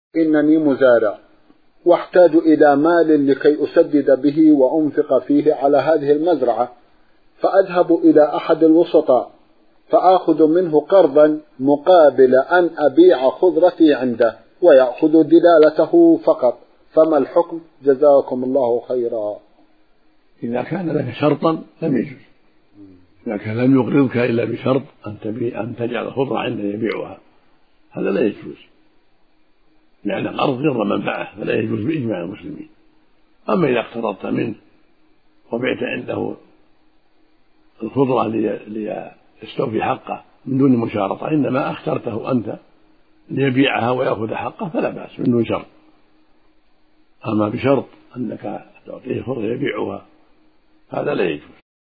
إنني مزارع واحتاج إلى مال لكي أسدد به وأنفق فيه على هذه المزرعة، فأذهب إلى أحد الوسطاء فآخذ منه قرضا مقابل أن أبيع خضرتي عنده ويأخذ دلالته فقط، فما الحكم؟ جزاكم الله خيرا. إذا كان لك شرطا لم يجوز، إذا كان لم يقرضك إلا بشرط أن تجعل الخضرة عنده يبيعها، هذا لا يجوز، لأن القرض غير منفعة فلا يجوز بإجماع المسلمين. أما إذا اقترضت منه وبعت عنده الخضرة ليستوفي حقه من دون مشارطة، إنما اخترته أنت ليبيعها ويأخذ حقه فلا بأس من دون شرط. أما بشرط أنك تعطيه خضرة يبيعها هذا لا يجوز.